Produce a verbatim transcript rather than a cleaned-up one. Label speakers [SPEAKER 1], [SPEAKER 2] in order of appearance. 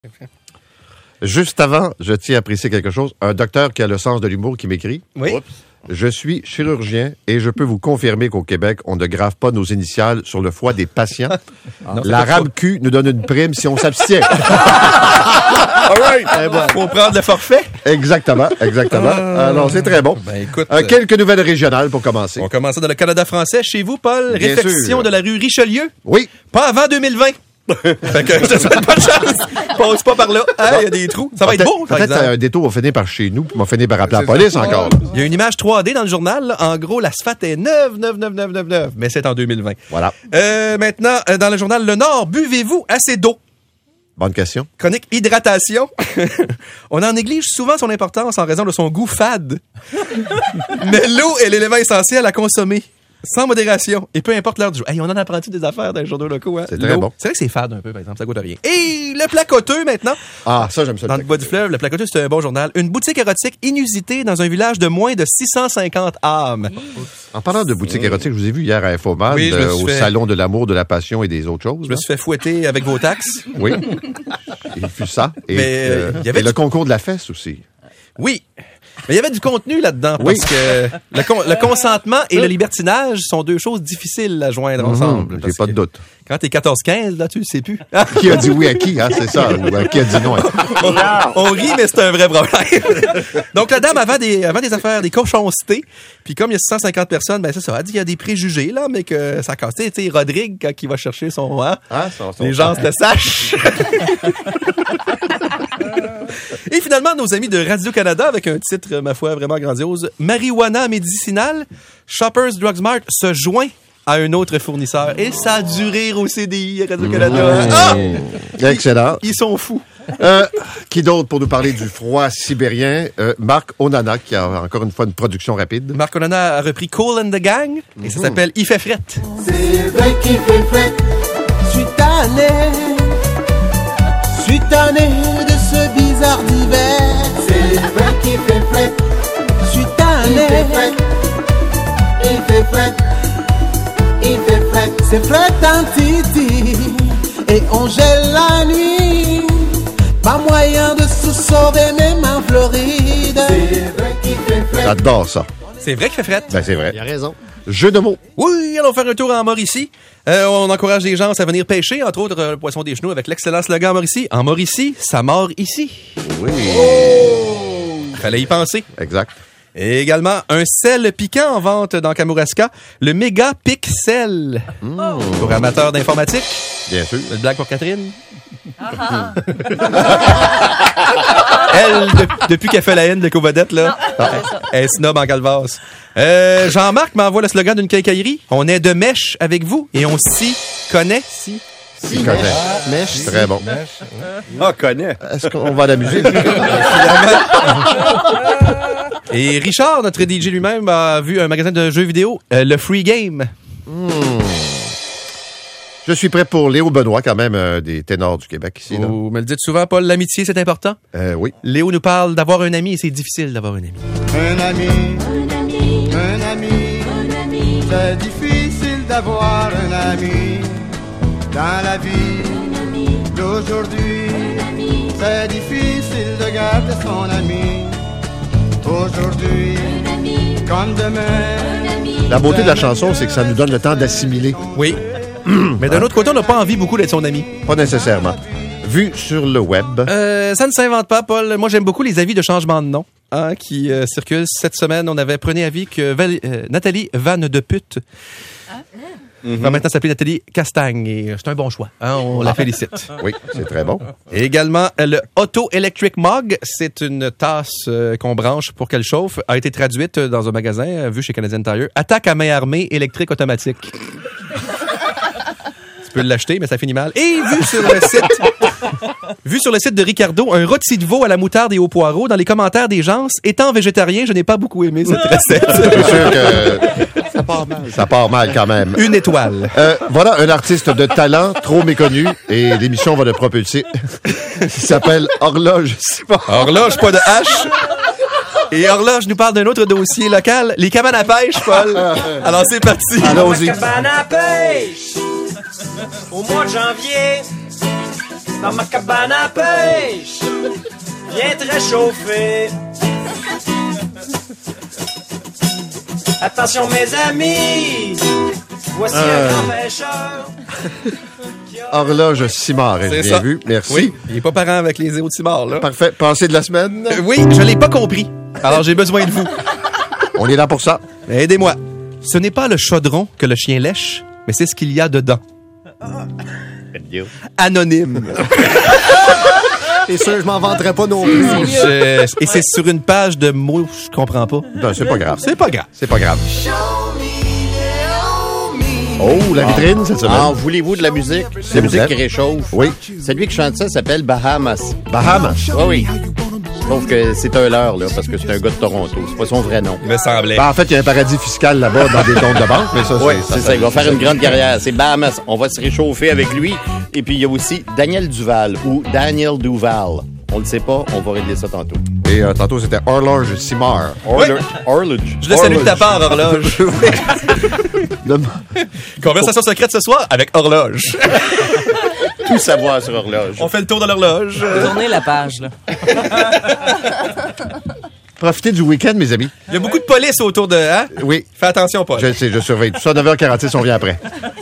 [SPEAKER 1] Juste avant, je tiens à préciser quelque chose. Un docteur qui a le sens de l'humour qui m'écrit.
[SPEAKER 2] Oui.
[SPEAKER 1] Oups. Je suis chirurgien et je peux vous confirmer qu'au Québec, on ne grave pas nos initiales sur le foie des patients.
[SPEAKER 2] Non,
[SPEAKER 1] La RAMQ nous donne une prime si on s'abstient.
[SPEAKER 2] All right. Eh ben, faut prendre le forfait.
[SPEAKER 1] Exactement, exactement.
[SPEAKER 2] Ah.
[SPEAKER 1] Alors, c'est très bon.
[SPEAKER 2] Ben, écoute,
[SPEAKER 1] euh, quelques nouvelles régionales pour commencer.
[SPEAKER 2] On commence dans le Canada français. Chez vous, Paul,
[SPEAKER 1] Bien
[SPEAKER 2] réfection
[SPEAKER 1] sûr.
[SPEAKER 2] de la rue Richelieu.
[SPEAKER 1] Oui.
[SPEAKER 2] Pas avant deux mille vingt. Fait que je te souhaite bonne chance. Passe pas par là. Ah, il y a des trous. Ça va être beau, par
[SPEAKER 1] Peut-être
[SPEAKER 2] exemple.
[SPEAKER 1] un détour va finir par chez nous, puis on va finir par appeler la police encore. là.
[SPEAKER 2] Il y a une image trois D dans le journal. Là. En gros, l'asphalte est neuf, neuf, neuf, neuf, neuf, neuf. Mais c'est en deux mille vingt.
[SPEAKER 1] Voilà.
[SPEAKER 2] Euh, maintenant, euh, dans le journal Le Nord, buvez-vous assez d'eau?
[SPEAKER 1] Bonne question.
[SPEAKER 2] Chronique hydratation. On en néglige souvent son importance en raison de son goût fade. Mais l'eau est l'élément essentiel à consommer. Sans modération. Et peu importe l'heure du jour. Hey, on en apprend des affaires dans les journaux locaux. Hein?
[SPEAKER 1] C'est très
[SPEAKER 2] L'eau.
[SPEAKER 1] bon.
[SPEAKER 2] C'est vrai que c'est fade un peu, par exemple. Ça goûte à rien. Et le placoteux, maintenant.
[SPEAKER 1] Ah, ça, j'aime ça.
[SPEAKER 2] Dans le bois du fleuve, le placoteux, c'est un bon journal. Une boutique érotique inusitée dans un village de moins de six cent cinquante âmes.
[SPEAKER 1] En parlant de boutique érotique, je vous ai vu hier à Infoman,
[SPEAKER 2] Oui, je me
[SPEAKER 1] euh,
[SPEAKER 2] suis
[SPEAKER 1] au
[SPEAKER 2] fait-
[SPEAKER 1] Salon de l'amour, de la passion et des autres choses.
[SPEAKER 2] Je me suis fait fouetter avec vos taxes.
[SPEAKER 1] Oui. Il fut ça. Et,
[SPEAKER 2] Mais,
[SPEAKER 1] euh,
[SPEAKER 2] il y avait
[SPEAKER 1] et
[SPEAKER 2] du-
[SPEAKER 1] le concours de la fesse aussi.
[SPEAKER 2] Oui. Mais il y avait du contenu là-dedans
[SPEAKER 1] Oui.
[SPEAKER 2] parce que le, con- le consentement et le libertinage sont deux choses difficiles à joindre ensemble.
[SPEAKER 1] J'ai
[SPEAKER 2] Parce
[SPEAKER 1] pas de
[SPEAKER 2] que
[SPEAKER 1] doute.
[SPEAKER 2] Quand t'es quatorze quinze, là, tu le sais plus.
[SPEAKER 1] Qui a dit oui à qui, hein, c'est ça, ou à qui a dit non à qui.
[SPEAKER 2] on, on rit, mais c'est un vrai problème. Donc, la dame avant des, avant des affaires, des cochoncetés. Puis comme il y a six cent cinquante personnes, ben c'est ça. Elle dit qu'il y a des préjugés, là, mais que ça casse. Tu sais, Rodrigue, quand il va chercher son... Hein,
[SPEAKER 1] Ah, son- son-
[SPEAKER 2] les gens se le sachent. Et finalement, nos amis de Radio-Canada, avec un titre, ma foi, vraiment grandiose, Marijuana médicinale, Shoppers Drug Mart se joint à un autre fournisseur. Et ça a du rire au C D I à Radio-Canada. Ah!
[SPEAKER 1] Excellent.
[SPEAKER 2] Ils sont fous.
[SPEAKER 1] Euh, qui d'autre pour nous parler du froid sibérien? Euh, Marc Onana, qui a encore une fois une production rapide.
[SPEAKER 2] Marc Onana a repris Cool and the Gang, et ça s'appelle Il fait fret.
[SPEAKER 3] C'est vrai qu'il fait fret, je suis tanné, je suis tanné de ce bizarre d'hiver. C'est vrai qu'il fait fret, je suis tanné, il fait fret, il fait fret, c'est fret en titi, et on gèle la nuit, pas moyen de se sauver même en Floride. C'est vrai qu'il fait fret.
[SPEAKER 1] J'adore ça.
[SPEAKER 2] C'est vrai qu'il fait fret.
[SPEAKER 1] Ben, c'est vrai.
[SPEAKER 4] Il a raison.
[SPEAKER 1] Jeu de mots.
[SPEAKER 2] Oui, allons faire un tour en Mauricie. Euh, on encourage les gens à venir pêcher, entre autres euh, le poisson des chenaux, avec l'excellent slogan en Mauricie. En Mauricie, ça mord ici.
[SPEAKER 1] Oui.
[SPEAKER 2] Fallait y penser.
[SPEAKER 1] Exact.
[SPEAKER 2] Et également, un sel piquant en vente dans Kamouraska, le Méga Pixel. Pour amateurs d'informatique.
[SPEAKER 1] Bien sûr.
[SPEAKER 2] Une blague pour Catherine. Elle, de- depuis qu'elle fait la haine de Covodette, là, elle est snob en calvasse. Euh, Jean-Marc m'envoie le slogan d'une quincaillerie. On est de mèche avec vous et on s'y connaît. Si.
[SPEAKER 1] Si, connaît.
[SPEAKER 4] Mèche.
[SPEAKER 1] Très bon.
[SPEAKER 5] Ah, connais.
[SPEAKER 1] Est-ce qu'on va à la musique?
[SPEAKER 2] Et Richard, notre D J lui-même, a vu un magasin de jeux vidéo, euh, le Free Game.
[SPEAKER 1] Je suis prêt pour Léo Benoît, quand même, euh, des ténors du Québec ici. Là.
[SPEAKER 2] Vous me le dites souvent, Paul, l'amitié, c'est important.
[SPEAKER 1] Euh, oui.
[SPEAKER 2] Léo nous parle d'avoir un ami et c'est difficile d'avoir un ami.
[SPEAKER 3] Un ami, un ami, un ami, un ami. C'est difficile d'avoir un ami dans la vie d'aujourd'hui. C'est difficile de garder son ami aujourd'hui comme demain.
[SPEAKER 1] La beauté de la chanson, c'est que ça nous donne le temps d'assimiler.
[SPEAKER 2] Oui. Mais d'un autre côté, on n'a pas envie beaucoup d'être son ami.
[SPEAKER 1] Pas nécessairement. Vu sur le web.
[SPEAKER 2] Euh, ça ne s'invente pas, Paul. Moi, j'aime beaucoup les avis de changement de nom hein, qui euh, circulent. Cette semaine, on avait prenez avis que Val- euh, Nathalie Vanne de Pute va maintenant s'appeler Nathalie Castagne. Et c'est un bon choix. Hein, on la félicite.
[SPEAKER 1] Oui, c'est très bon.
[SPEAKER 2] Et également, euh, le Auto Electric Mug, c'est une tasse euh, qu'on branche pour qu'elle chauffe, a été traduite dans un magasin euh, vu chez Canadian Tire. Attaque à main armée électrique automatique. Tu peux l'acheter, mais ça finit mal. Et vu sur le site, vu sur le site de Ricardo, un rôti de veau à la moutarde et au poireau. Dans les commentaires des gens, étant végétarien, je n'ai pas beaucoup aimé cette recette.
[SPEAKER 1] C'est sûr que ça part mal. Ça part mal quand même.
[SPEAKER 2] Une étoile.
[SPEAKER 1] Euh, voilà un artiste de talent trop méconnu et l'émission va le propulser. Il s'appelle Horloge. C'est pas...
[SPEAKER 2] Horloge, pas de H. Et Horloge nous parle d'un autre dossier local, les cabanes à pêche, Paul. Alors c'est parti.
[SPEAKER 1] Allons-y.
[SPEAKER 6] Cabane à pêche au mois de janvier.
[SPEAKER 4] dans ma cabane à pêche, viens te réchauffer. Attention mes amis, voici
[SPEAKER 1] Euh.
[SPEAKER 4] un grand pêcheur.
[SPEAKER 1] Horloge Simard,
[SPEAKER 2] C'est
[SPEAKER 1] j'ai bien
[SPEAKER 2] ça.
[SPEAKER 1] vu. Merci.
[SPEAKER 2] Oui, il est pas parent avec les zéros de Simard, là.
[SPEAKER 1] Parfait. Pensée de la semaine.
[SPEAKER 2] Euh, Oui, je l'ai pas compris. Alors j'ai besoin de vous.
[SPEAKER 1] On est là pour ça.
[SPEAKER 2] Aidez-moi. Ce n'est pas le chaudron que le chien lèche, mais c'est ce qu'il y a dedans. Anonyme.
[SPEAKER 6] C'est sûr, je m'en vanterais pas non plus.
[SPEAKER 2] Je- Et c'est sur une page de mots, je comprends pas.
[SPEAKER 1] Non, c'est pas grave.
[SPEAKER 2] C'est pas grave.
[SPEAKER 1] C'est pas grave. Oh, la vitrine cette semaine.
[SPEAKER 5] Ah, voulez-vous de la musique? C'est la musique qui réchauffe.
[SPEAKER 1] Oui.
[SPEAKER 5] Celui qui chante ça s'appelle Bahamas.
[SPEAKER 1] Bahamas.
[SPEAKER 5] Oui, oui. Sauf que c'est un leurre, là, parce que c'est un gars de Toronto. C'est pas son vrai nom.
[SPEAKER 2] Il me semblait.
[SPEAKER 1] Ben, en fait, il y a un paradis fiscal là-bas dans des comptes de banque, mais ça,
[SPEAKER 5] Oui,
[SPEAKER 1] c'est
[SPEAKER 5] c'est ça. Il va faire une grande carrière. C'est Bahamas. On va se réchauffer avec lui. Et puis, il y a aussi Daniel Duval ou Daniel Duval. On le sait pas. On va régler ça tantôt.
[SPEAKER 1] Et euh, tantôt, c'était Horloge Simard.
[SPEAKER 5] Orlo- Horloge.
[SPEAKER 2] Je le salue de ta part, Horloge.
[SPEAKER 1] Le-
[SPEAKER 2] Conversation secrète ce soir avec Horloge.
[SPEAKER 5] Tout savoir sur Horloge.
[SPEAKER 2] On fait le tour de l'horloge.
[SPEAKER 7] Tournez la page, là.
[SPEAKER 1] Profitez du week-end, mes amis.
[SPEAKER 2] Il y a beaucoup de police autour de... Hein?
[SPEAKER 1] Oui.
[SPEAKER 2] Fais attention, Paul.
[SPEAKER 1] Je sais, je surveille tout ça. neuf heures quarante-six, on vient après.